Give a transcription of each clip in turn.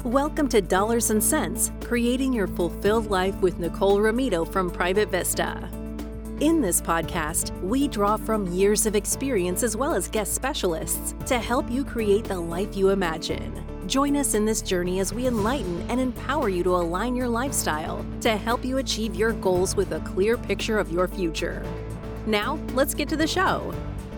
Welcome to Dollars and Cents, Creating Your Fulfilled Life with Nicole Ramito from Private Vista. In this podcast, we draw from years of experience as well as guest specialists to help you create the life you imagine. Join us in this journey as we enlighten and empower you to align your lifestyle to help you achieve your goals with a clear picture of your future. Now, let's get to the show.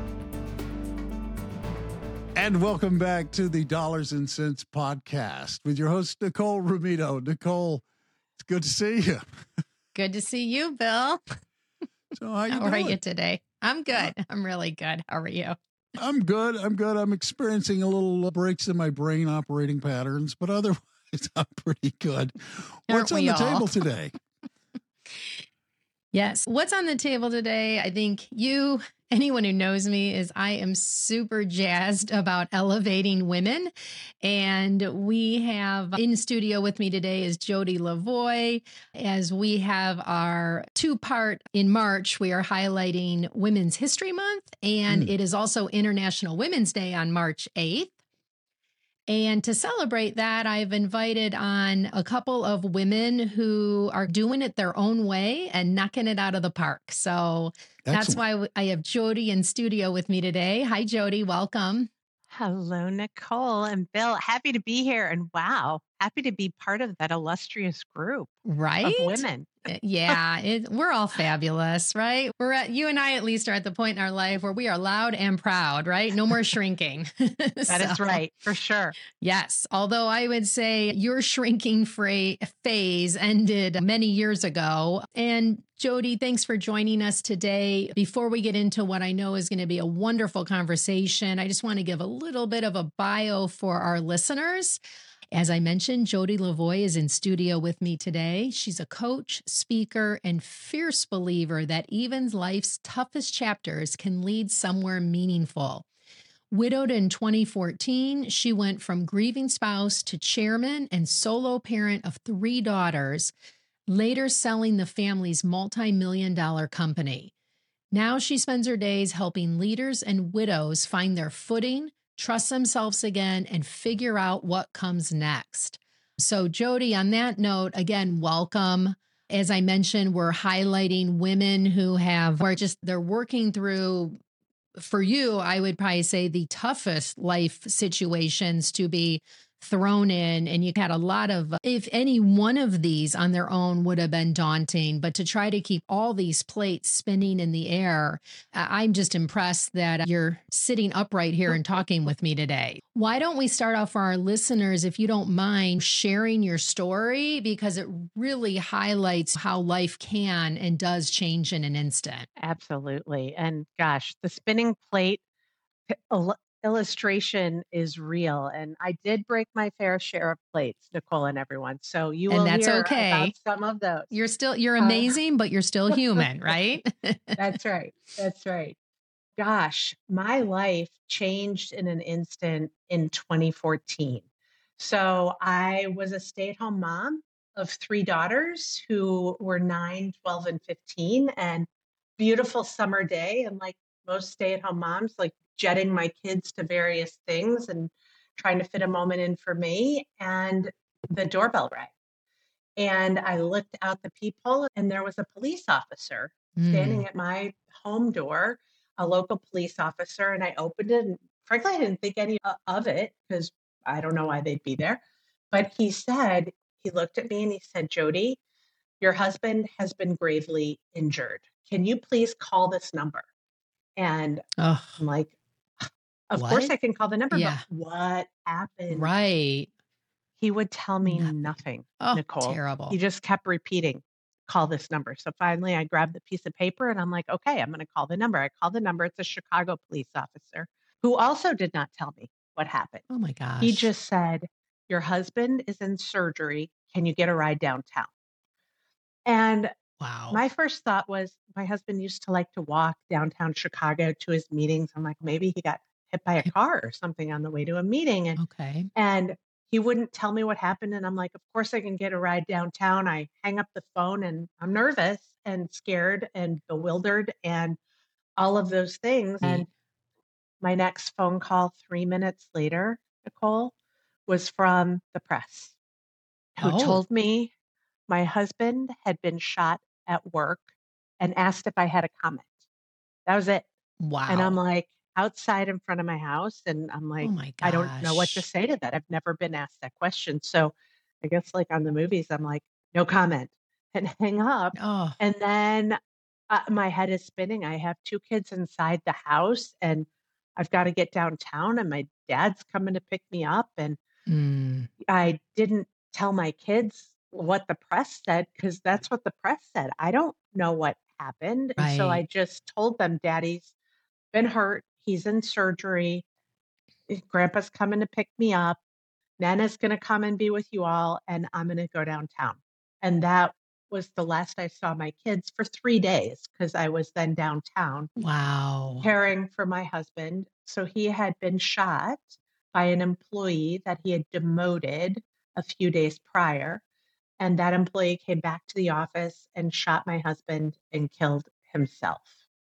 And welcome back to the Dollars and Cents podcast with your host, Nicole Ramito. Nicole, it's good to see you. Good to see you, Bill. So how are you today? I'm good. I'm really good. How are you? I'm good. I'm experiencing a little breaks in my brain operating patterns, but otherwise I'm pretty good. What's on the table today? Yes. What's on the table today? I think anyone who knows me I am super jazzed about elevating women. And we have in studio with me today is Jody Lavoie. As we have our two-part in March, we are highlighting Women's History Month. And it is also International Women's Day on March 8th. And to celebrate that, I've invited on a couple of women who are doing it their own way and knocking it out of the park. So That's why I have Jody in studio with me today. Hi, Jody. Welcome. Hello, Nicole and Bill. Happy to be here. And wow, happy to be part of that illustrious group of women. Yeah, we're all fabulous, right? You and I at least are at the point in our life where we are loud and proud, right? No more shrinking. That is right, for sure. Yes. Although I would say your shrinking phase ended many years ago. And Jody, thanks for joining us today. Before we get into what I know is going to be a wonderful conversation, I just want to give a little bit of a bio for our listeners. As I mentioned, Jody Lavoie is in studio with me today. She's a coach, speaker, and fierce believer that even life's toughest chapters can lead somewhere meaningful. Widowed in 2014, she went from grieving spouse to chairman and solo parent of 3 daughters, later selling the family's multi-million-dollar company. Now she spends her days helping leaders and widows find their footing, trust themselves again, and figure out what comes next. So Jody, on that note, again, welcome. As I mentioned, we're highlighting women who they're working through, for you, I would probably say the toughest life situations to be thrown in. And you had a lot of, if any one of these on their own would have been daunting, but to try to keep all these plates spinning in the air, I'm just impressed that you're sitting upright here and talking with me today. Why don't we start off for our listeners, if you don't mind, sharing your story, because it really highlights how life can and does change in an instant. Absolutely. And gosh, the spinning plate illustration is real. And I did break my fair share of plates, Nicole and everyone. So you will hear about some of those. You're amazing, but you're still human, right? That's right. That's right. Gosh, my life changed in an instant in 2014. So I was a stay-at-home mom of 3 daughters who were 9, 12, and 15, and beautiful summer day. And like most stay-at-home moms, like jetting my kids to various things and trying to fit a moment in for me. And the doorbell rang. And I looked out the peephole and there was a police officer standing at my home door, a local police officer. And I opened it. And frankly, I didn't think any of it because I don't know why they'd be there. But he looked at me and he said, "Jody, your husband has been gravely injured. Can you please call this number?" And I'm like, of course I can call the number, but what happened? Right. He would tell me nothing, Nicole. Terrible. He just kept repeating, "Call this number." So finally I grabbed the piece of paper and I'm like, okay, I'm going to call the number. I called the number. It's a Chicago police officer who also did not tell me what happened. Oh my gosh. He just said, "Your husband is in surgery. Can you get a ride downtown?" And wow. My first thought was, my husband used to like to walk downtown Chicago to his meetings. I'm like, maybe he got hit by a car or something on the way to a meeting. And he wouldn't tell me what happened. And I'm like, of course I can get a ride downtown. I hang up the phone and I'm nervous and scared and bewildered and all of those things. And my next phone call 3 minutes later, Nicole, was from the press. who Oh, told me my husband had been shot at work and asked if I had a comment. That was it. And I'm wow. like outside in front of my house, and I'm Oh like, my I don't know what to gosh. say to that. I've never been asked that question. So I guess like on the movies, I'm like, no comment and hang up. Oh, And then my head is spinning. I have two kids inside the house, and I've got to get downtown, and my dad's coming to pick me up. And mm, I didn't tell my kids what the press said because that's what the press said. I don't know what happened. And so I right. just told them, Daddy's been hurt. He's in surgery. Grandpa's coming to pick me up. Nana's going to come and be with you all, and I'm going to go downtown. And that was the last I saw my kids for 3 days because I was then downtown Wow. caring for my husband. So he had been shot by an employee that he had demoted a few days prior. And that employee came back to the office and shot my husband and killed himself.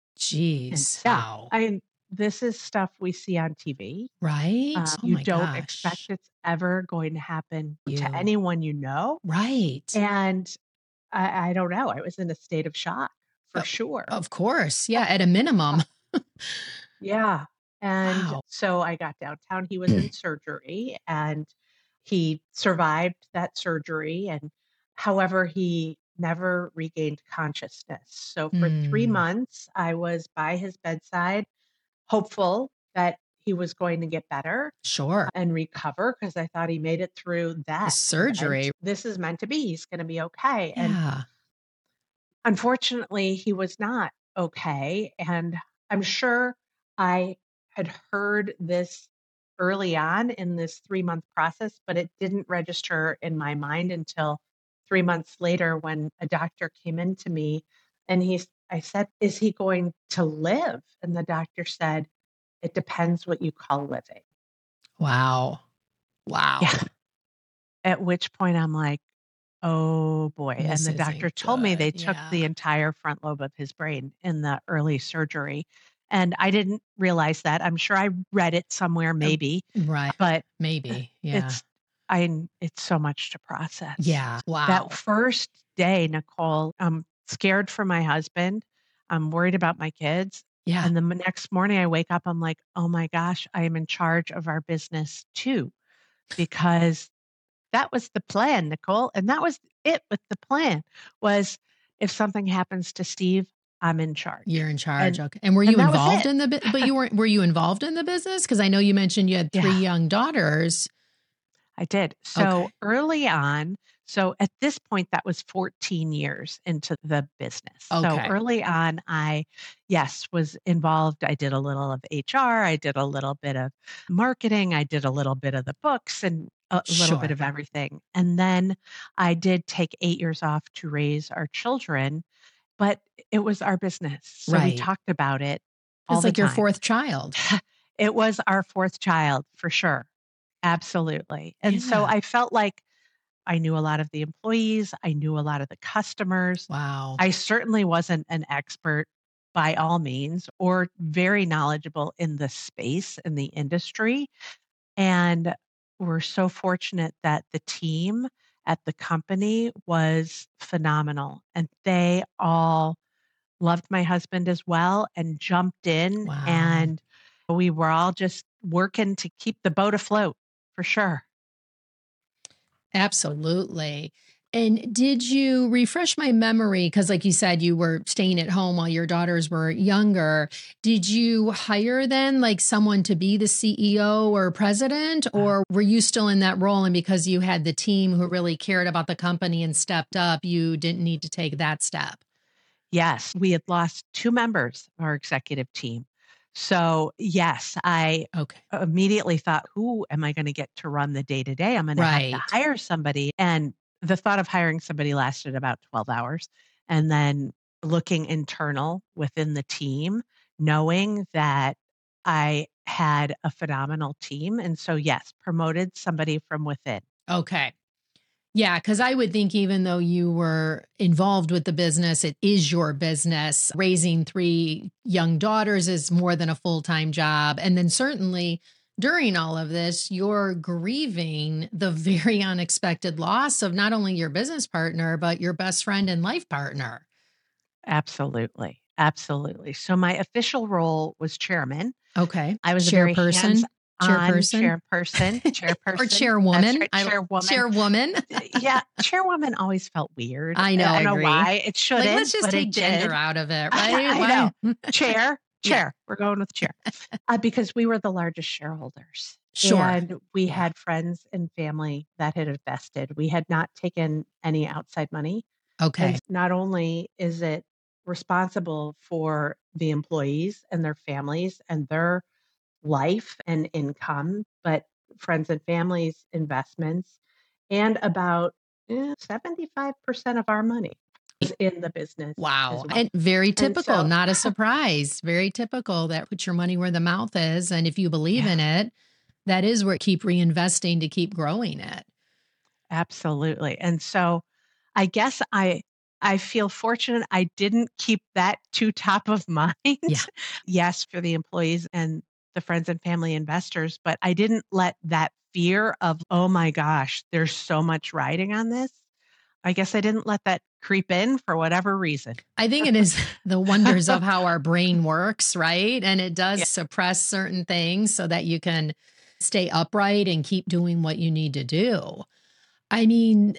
And Jeez. yeah, Wow. this is stuff we see on TV. Right? Oh You my don't expect gosh. it's ever going to happen to You. anyone you know. Right. And I don't know. I was in a state of shock for Uh, sure. of course. Yeah. At a minimum. Yeah. And Wow. so I got downtown. He was in surgery and he survived that surgery. And however, he never regained consciousness. So for 3 months, I was by his bedside, hopeful that he was going to get better Sure. and recover because I thought he made it through The that event. surgery. This is meant to be. He's going to be okay. And Yeah. unfortunately, he was not okay. And I'm sure I had heard this early on in this 3 month process, but it didn't register in my mind until 3 months later when a doctor came in to me and I said, is he going to live? And the doctor said, it depends what you call living. Wow. Yeah. Wow. At which point I'm like, oh boy. And This the doctor isn't told me they good. took Yeah. the entire front lobe of his brain in the early surgery. And I didn't realize that. I'm sure I read it somewhere, maybe, Right. but Maybe. Yeah. it's it's so much to process. Yeah. Wow. That first day, Nicole, I'm scared for my husband. I'm worried about my kids. Yeah. And the next morning I wake up, I'm like, oh my gosh, I am in charge of our business too, because that was the plan, Nicole. And that was it with the plan was if something happens to Steve, I'm in charge. You're in charge. And, Okay. And were and you that was involved it. in but were you involved in the business? Because I know you mentioned you had 3 Yeah. young daughters. I did. So Okay. early on, so at this point, that was 14 years into the business. So Okay. early on, yes, was involved. I did a little of HR. I did a little bit of marketing. I did a little bit of the books and a little bit Sure. of everything. And then I did take 8 years off to raise our children, but it was our business. So we Right. talked about it all It's the like your time. 4th child. It was our 4th child for sure. Absolutely. And so Yeah. I felt like I knew a lot of the employees. I knew a lot of the customers. Wow. I certainly wasn't an expert by all means or very knowledgeable in the space, in the industry. And we're so fortunate that the team at the company was phenomenal. And they all loved my husband as well and jumped in. Wow. And we were all just working to keep the boat afloat for sure. Absolutely. And did you refresh my memory? Because, like you said, you were staying at home while your daughters were younger. Did you hire then, like someone to be the CEO or president, or were you still in that role? And because you had the team who really cared about the company and stepped up, you didn't need to take that step? Yes, we had lost 2 members of our executive team. So, yes, I Okay. immediately thought, who am I going to get to run the day to day? I'm going to have to Right. hire somebody. And the thought of hiring somebody lasted about 12 hours. And then looking internal within the team, knowing that I had a phenomenal team. And so, yes, promoted somebody from within. Okay. Yeah, because I would think even though you were involved with the business, it is your business. Raising 3 young daughters is more than a full-time job. And then certainly during all of this, you're grieving the very unexpected loss of not only your business partner, but your best friend and life partner. Absolutely. Absolutely. So my official role was chairman. Okay. I was a very Chairperson, hands-on chairperson, chairperson. or That's chairwoman. right, chairwoman. Chairwoman. Yeah, chairwoman always felt weird. I know, I I don't know agree. why. It Like, let's shouldn't, just but take it gender did. out of it, right? I know. Why? Chair. Yeah. We're going with chair. Because we were the largest shareholders. Sure. And we Yeah. had friends and family that had invested. We had not taken any outside money. Okay. And not only is it responsible for the employees and their families and their life and income, but friends and families' investments, and about 75% of our money is in the business as Wow. well. And very And typical, so, not a surprise. Very typical that put your money where the mouth is. And if you believe yeah, in it, that is where keep reinvesting to keep growing it. absolutely. And so I guess I feel fortunate I didn't keep that too top of mind. Yeah. Yes, for the employees and the friends and family investors, but I didn't let that fear of, oh my gosh, there's so much riding on this. I guess I didn't let that creep in for whatever reason. I think it is the wonders of how our brain works, right? And it does Yeah. suppress certain things so that you can stay upright and keep doing what you need to do. I mean,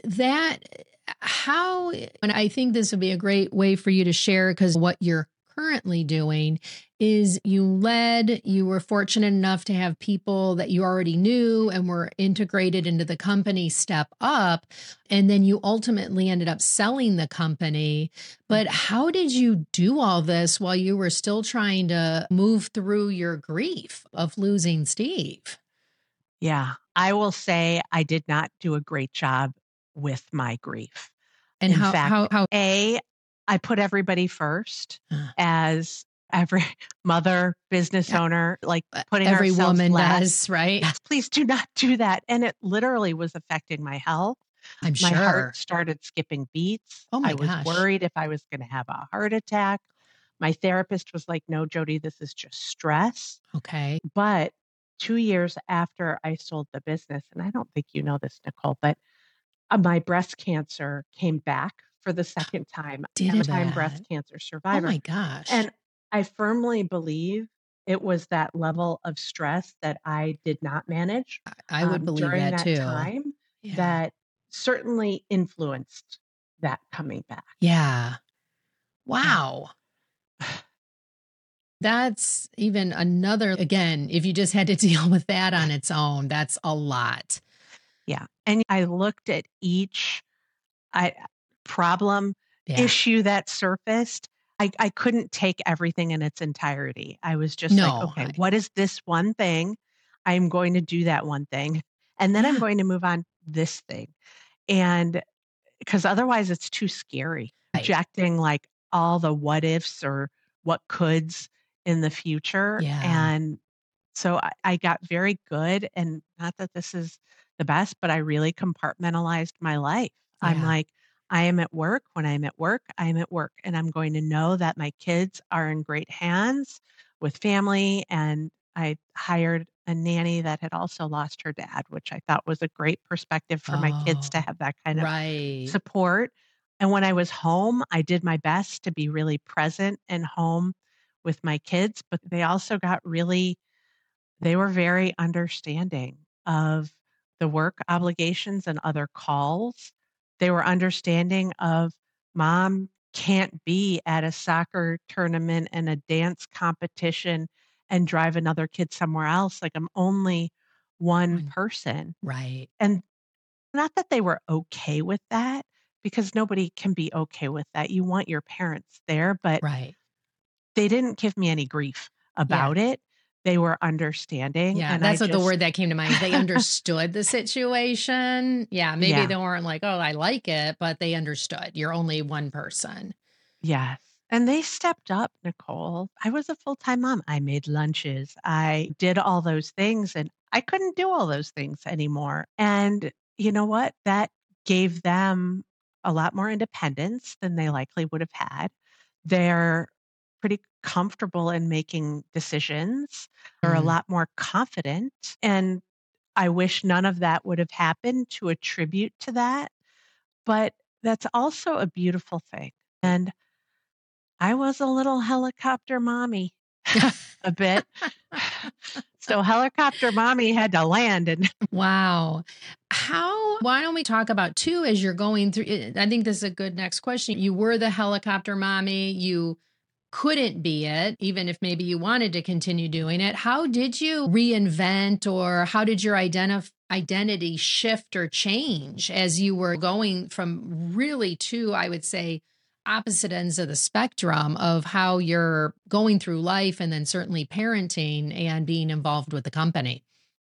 and I think this would be a great way for you to share because what you're currently doing is you were fortunate enough to have people that you already knew and were integrated into the company step up. And then you ultimately ended up selling the company. But how did you do all this while you were still trying to move through your grief of losing Steve? Yeah, I will say I did not do a great job with my grief. And In how, fact, how, I put everybody first uh, as every mother, business yeah, owner, like putting every ourselves woman last. does, right? Yes, please do not do that. And it literally was affecting my health. I'm My heart sure. started skipping beats. Oh I my was gosh. worried if I was going to have a heart attack. My therapist was like, no, Jody, this is just stress. Okay. But 2 years after I sold the business, and I don't think you know this, Nicole, but my breast cancer came back for the second time. Did I'm a it time that? breast cancer Oh survivor. my gosh. And I firmly believe it was that level of stress that I did not manage I would believe during that that too. time Yeah. that certainly influenced that coming back. Yeah. Yeah. Wow. That's even another, again, if you just had to deal with that on its own, that's a lot. Yeah. And I looked at each I problem, Yeah. issue that surfaced. I couldn't take everything in its entirety. I was just like, No. okay, what is this one thing? I'm going to do that one thing. And then I'm Yeah. going to move on this thing. And because otherwise it's too scary. Right. Projecting like all the what ifs or what coulds in the future. Yeah. And so I got very good. And not that this is the best, but I really compartmentalized my life. I'm Yeah. like, I am at work. When I'm at work, I'm at work. And I'm going to know that my kids are in great hands with family. And I hired a nanny that had also lost her dad, which I thought was a great perspective for my kids to Oh, have that kind of right. support. And when I was home, I did my best to be really present and home with my kids, but they were very understanding of the work obligations and other calls. They were understanding of mom can't be at a soccer tournament and a dance competition and drive another kid somewhere else. Like I'm only one person. Right. And not that they were okay with that, because nobody can be okay with that. You want your parents there, but Right. they didn't give me any grief Yeah. about it. They were understanding, Yeah. and I That's what the just word that came to mind. They understood the situation. Yeah. Maybe yeah, they weren't like, oh, I like it, but they understood. You're only one person. yes. And they stepped up, Nicole. I was a full-time mom. I made lunches. I did all those things, and I couldn't do all those things anymore. And you know what? That gave them a lot more independence than they likely would have had. They're pretty comfortable in making decisions. They're a Mm. lot more confident. And I wish none of that would have happened to attribute to that. But that's also a beautiful thing. And I was a little helicopter mommy a bit. So helicopter mommy had to land and Wow. Why don't we talk about too, as you're going through, I think this is a good next question. You were the helicopter mommy. You couldn't be it, even if maybe you wanted to continue doing it. How did you reinvent, or how did your identity shift or change as you were going from really two, I would say, opposite ends of the spectrum of how you're going through life and then certainly parenting and being involved with the company?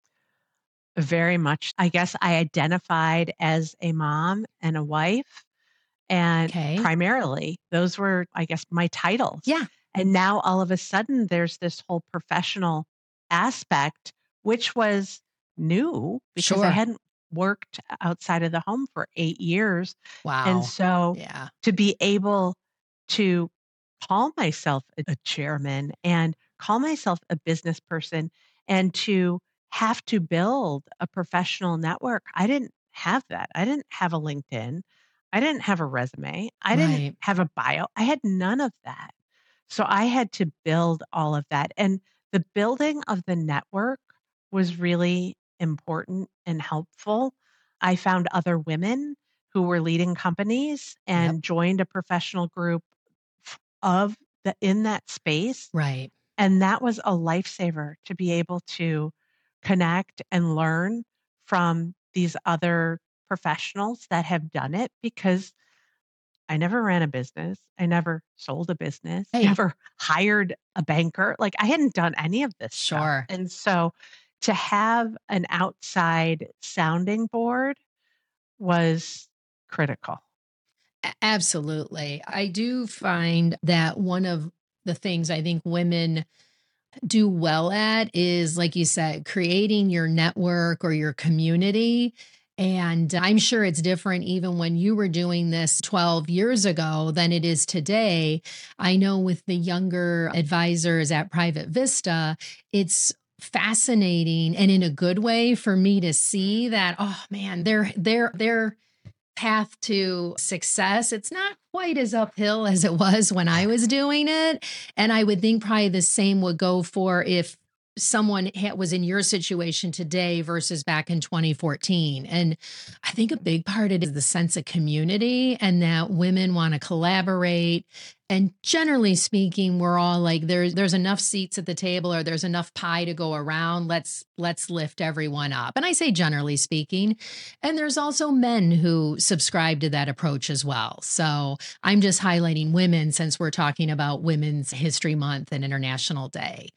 very much, I guess I identified as a mom and a wife. And Okay. primarily, those were, I guess, my titles. Yeah, And now all of a sudden, there's this whole professional aspect, which was new because I sure. hadn't worked outside of the home for 8 years. And Wow. so Yeah. to be able to call myself a chairman and call myself a business person and to have to build a professional network, I didn't have that. I didn't have a LinkedIn. I didn't have a resume. I didn't Right. have a bio. I had none of that. So I had to build all of that. And the building of the network was really important and helpful. I found other women who were leading companies Yep. and joined a professional group of the in that space. Right. And that was a lifesaver to be able to connect and learn from these other professionals that have done it because I never ran a business. I never sold a business, Hey, never hired a banker. Like I hadn't done any of this stuff. sure. And so to have an outside sounding board was critical. Absolutely. I do find that one of the things I think women do well at is, like you said, creating your network or your community. And I'm sure it's different even when you were doing this 12 years ago than it is today. I know with the younger advisors at Private Vista, it's fascinating and in a good way for me to see that, oh man, they're path to success, it's not quite as uphill as it was when I was doing it. And I would think probably the same would go for if someone was in your situation today versus back in 2014. And I think a big part of it is the sense of community and that women want to collaborate. And generally speaking, we're all like, there's enough seats at the table or there's enough pie to go around. Let's lift everyone up. And I say generally speaking. And there's also men who subscribe to that approach as well. So I'm just highlighting women since we're talking about Women's History Month and International Day.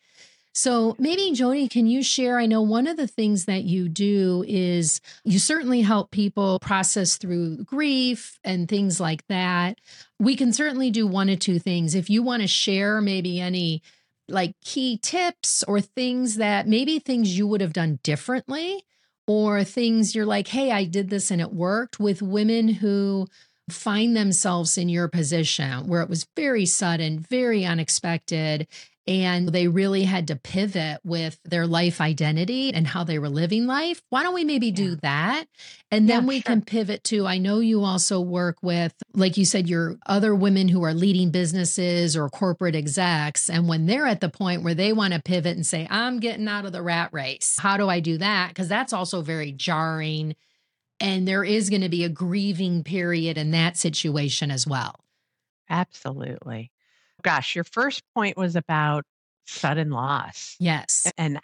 So maybe Jody, can you share? I know one of the things that you do is you certainly help people process through grief and things like that. We can certainly do one or two things. If you want to share maybe any like key tips or things that maybe things you would have done differently or things you're like, hey, I did this and it worked with women who find themselves in your position where it was very sudden, very unexpected, and they really had to pivot with their life identity and how they were living life. Why don't we maybe Yeah. do that? And Yeah, then we sure. can pivot to, I know you also work with, like you said, your other women who are leading businesses or corporate execs. And when they're at the point where they want to pivot and say, I'm getting out of the rat race, how do I do that? Because that's also very jarring. And there is going to be a grieving period in that situation as well. Absolutely. Gosh, your first point was about sudden loss Yes. and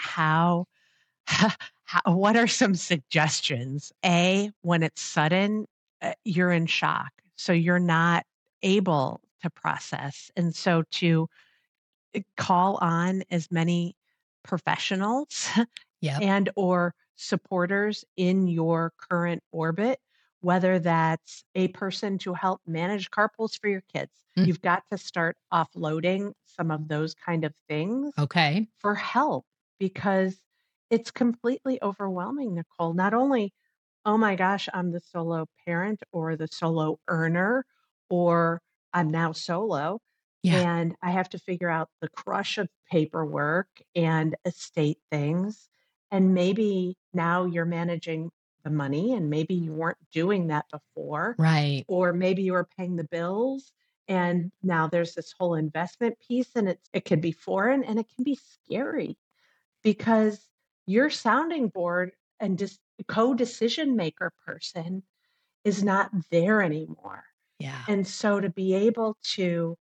what are some suggestions? A, when it's sudden, you're in shock. So you're not able to process. And so to call on as many professionals Yep. and or supporters in your current orbit, whether that's a person to help manage carpools for your kids. Mm, You've got to start offloading some of those kind of things okay. for help because it's completely overwhelming, Nicole. Not only, oh my gosh, I'm the solo parent or the solo earner, or I'm now solo. Yeah. And I have to figure out the crush of paperwork and estate things. And maybe now you're managing the money and maybe you weren't doing that before, Right. or maybe you were paying the bills and now there's this whole investment piece and it can be foreign and it can be scary because your sounding board and just co-decision maker person is not there anymore. Yeah. And so to be able to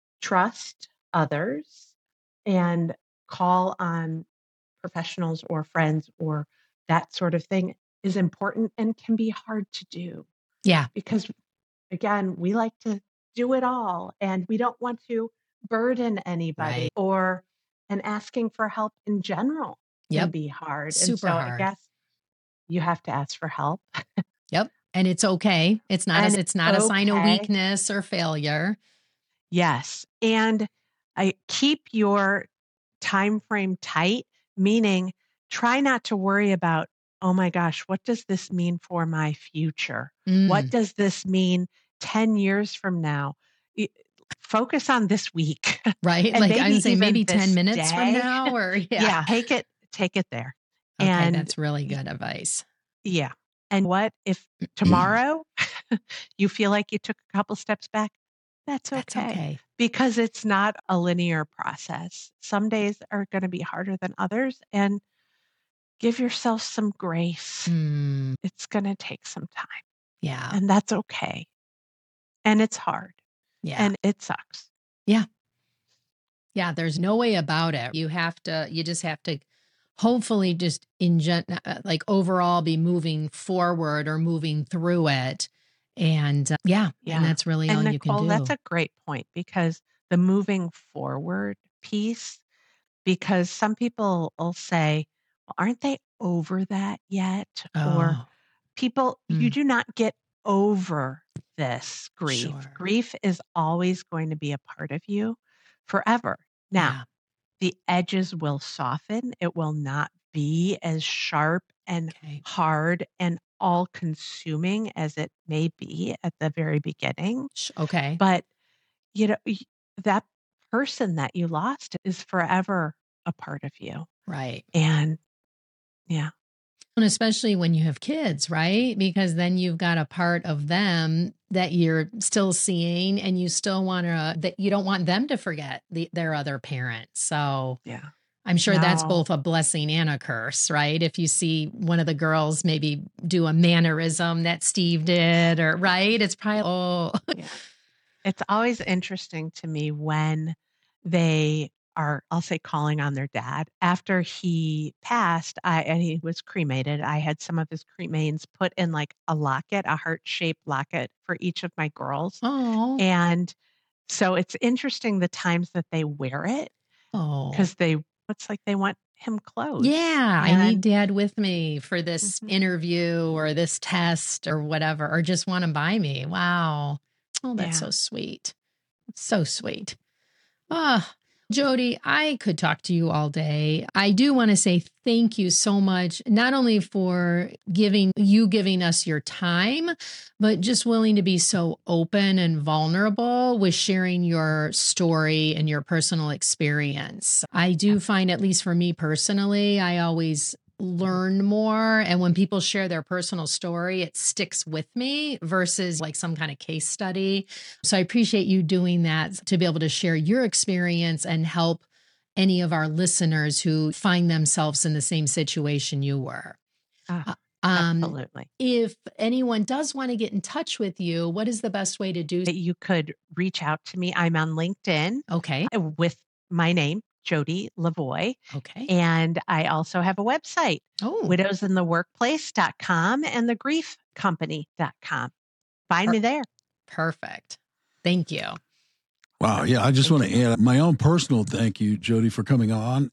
trust others and call on professionals or friends or that sort of thing is important and can be hard to do Yeah. because, again, we like to do it all and we don't want to burden anybody Right. or and asking for help in general can Yep. be hard. And Super so I hard. guess you have to ask for help. Yep. And it's okay. It's not And it's not a sign of okay. weakness or failure. Yes. And I keep your time frame tight, meaning try not to worry about, oh my gosh, what does this mean for my future? What Mm, does this mean 10 years from now? Focus on this week right. and Like I maybe would say even maybe 10 this minutes from day. now or yeah. Yeah, take it there. Okay, And that's really good advice. yeah. And what if tomorrow you feel like you took a couple steps back? That's That's okay. okay. Because it's not a linear process. Some days are going to be harder than others and give yourself some grace. Mm, It's going to take some time yeah. and that's okay. And it's hard Yeah. and it sucks. Yeah. Yeah, there's no way about it. You just have to hopefully just like overall be moving forward or moving through it. And and Yeah. that's really all And you can Nicole, that's do. a great point because the moving forward piece, because some people will say, well, aren't they over that yet? Or Oh, you mm, do not get over this grief. sure. Grief is always going to be a part of you forever. Now, Yeah. the edges will soften. It will not be as sharp and Okay. hard and all consuming as it may be at the very beginning. Okay. But, you know, that person that you lost is forever a part of you. Right. And yeah. And especially when you have kids, right? Because then you've got a part of them that you're still seeing and you still that you don't want them to forget their other parent. So Yeah. I'm sure that's No. both a blessing and a curse, right? If you see one of the girls maybe do a mannerism that Steve did, or right, it's probably, Yeah. It's always interesting to me when they are, I'll say, calling on their dad. After he passed, and he was cremated, I had some of his cremains put in like a locket, a heart-shaped locket for each of my girls. oh, And so it's interesting the times that they wear it oh, because it's like they want him close. yeah, I need dad with me for this Mhm. interview or this test or whatever, or just want him by me. Wow. Oh, that's Yeah. so sweet. So sweet. Ah, Jody, I could talk to you all day. I do want to say thank you so much, not only for giving us your time, but just willing to be so open and vulnerable with sharing your story and your personal experience. I do find, at least for me personally, I always learn more. And when people share their personal story, it sticks with me versus like some kind of case study. So I appreciate you doing that to be able to share your experience and help any of our listeners who find themselves in the same situation you were. Ah, Um, absolutely. if anyone does want to get in touch with you, what is the best way to do so? You could reach out to me. I'm on LinkedIn Okay. with my name, Jody Lavoie. Okay. And I also have a website, Oh, widowsintheworkplace.com and thegriefcompany.com. Find me there. perfect. Thank you. Wow. Yeah. I just want to add my own personal thank you, Jody, for coming on.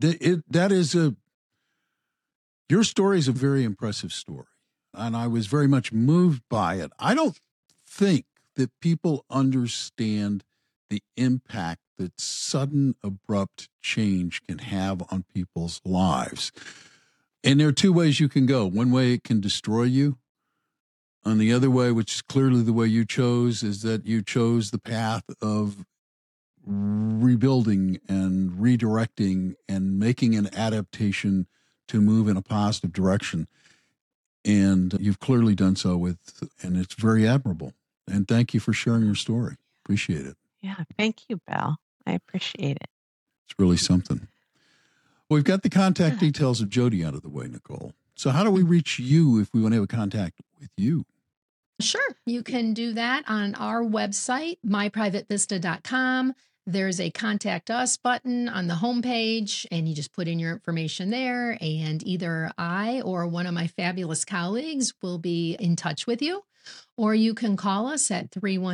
Your story is a very impressive story. And I was very much moved by it. I don't think that people understand the impact that sudden, abrupt change can have on people's lives. And there are two ways you can go. One way, it can destroy you. And the other way, which is clearly the way you chose, is that you chose the path of rebuilding and redirecting and making an adaptation to move in a positive direction. And you've clearly done so and it's very admirable. And thank you for sharing your story. Appreciate it. Yeah. Thank you, Bill. I appreciate it. It's really something. We've got the contact details of Jody out of the way, Nicole. So how do we reach you if we want to have a contact with you? Sure. You can do that on our website, myprivatevista.com. There's a contact us button on the homepage, and you just put in your information there, and either I or one of my fabulous colleagues will be in touch with you, or you can call us at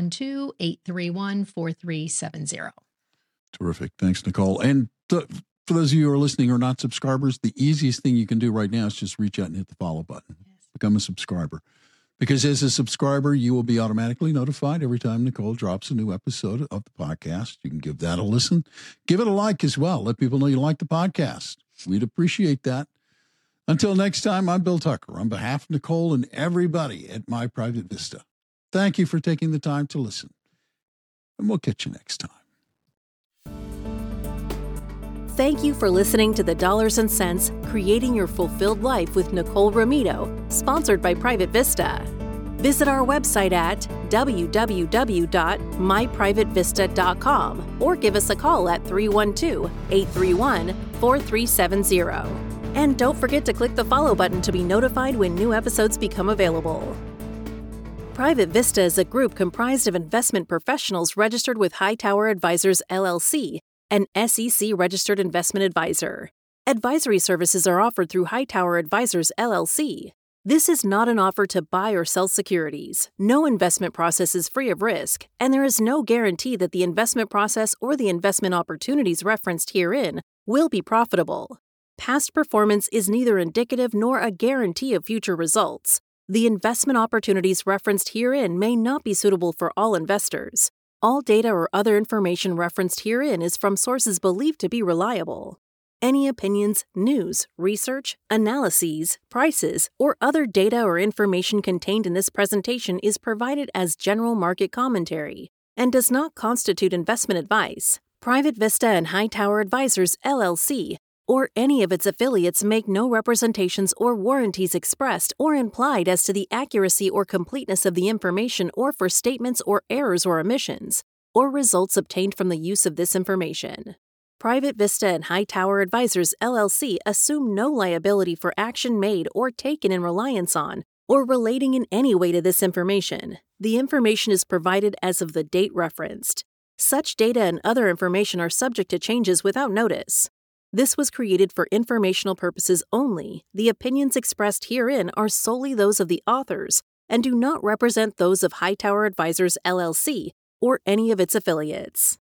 312-831-4370. Terrific. Thanks, Nicole. And for those of you who are listening who are not subscribers, the easiest thing you can do right now is just reach out and hit the follow button. Yes. Become a subscriber. Because as a subscriber, you will be automatically notified every time Nicole drops a new episode of the podcast. You can give that a listen. Give it a like as well. Let people know you like the podcast. We'd appreciate that. Until next time, I'm Bill Tucker. On behalf of Nicole and everybody at My Private Vista, thank you for taking the time to listen. And we'll catch you next time. Thank you for listening to the Dollars and Cents Creating Your Fulfilled Life with Nicole Romito, sponsored by Private Vista. Visit our website at www.myprivatevista.com or give us a call at 312-831-4370. And don't forget to click the follow button to be notified when new episodes become available. Private Vista is a group comprised of investment professionals registered with Hightower Advisors, LLC, an SEC-registered investment advisor. Advisory services are offered through Hightower Advisors, LLC. This is not an offer to buy or sell securities. No investment process is free of risk, and there is no guarantee that the investment process or the investment opportunities referenced herein will be profitable. Past performance is neither indicative nor a guarantee of future results. The investment opportunities referenced herein may not be suitable for all investors. All data or other information referenced herein is from sources believed to be reliable. Any opinions, news, research, analyses, prices, or other data or information contained in this presentation is provided as general market commentary and does not constitute investment advice. Private Vista and Hightower Advisors, LLC, or any of its affiliates make no representations or warranties expressed or implied as to the accuracy or completeness of the information or for statements or errors or omissions, or results obtained from the use of this information. Private Vista and Hightower Advisors, LLC assume no liability for action made or taken in reliance on or relating in any way to this information. The information is provided as of the date referenced. Such data and other information are subject to changes without notice. This was created for informational purposes only. The opinions expressed herein are solely those of the authors and do not represent those of Hightower Advisors, LLC, or any of its affiliates.